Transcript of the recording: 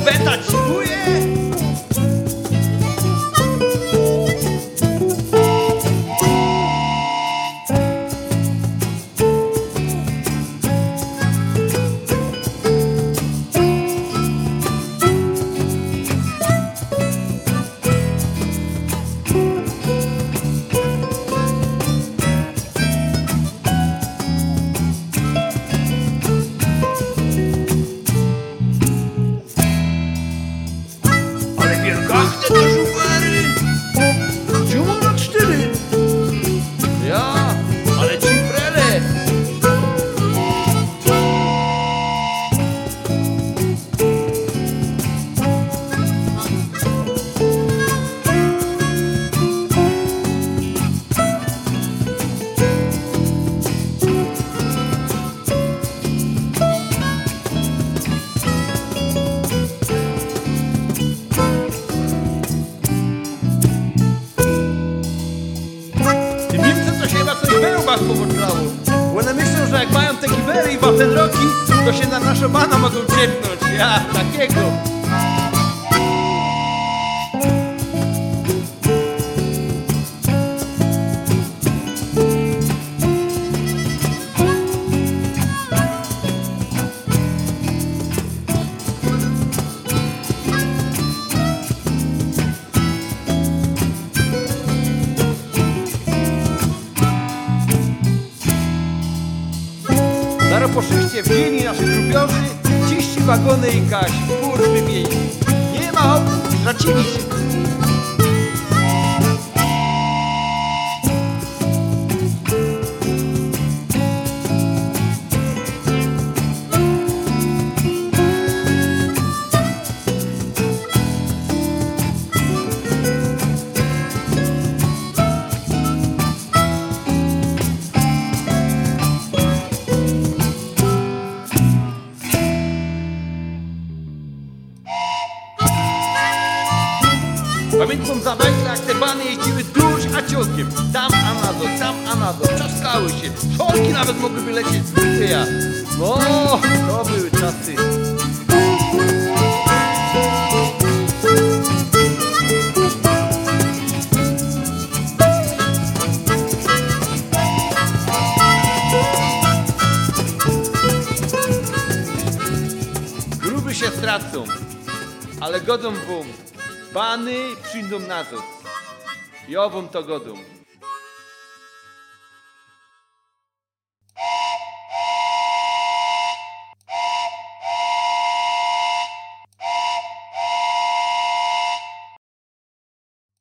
beta ćwuje. Wielgachne te żubery! Czemu na 4? Ja, ale cimprele! Coś powodlało. Bo one myślą, że jak mają te giwery i wafenroki, to się na naszą bana mogą ciepnąć. Ja, takiego. Zaro po szyście wzięli naszych grubiorzy, ciści wagony i kaś, kurwy mieli. Nie ma opcji, stracili się. Pamiętam za węgla, jak te bany jeździły duż a ciągiem. Tam a na dół, trzaskały się. Szolki nawet mogłyby lecieć z ja. No, to były czasy. Gruby się stracą, ale godą wam. Bany przyjdą na to. I ową to godą.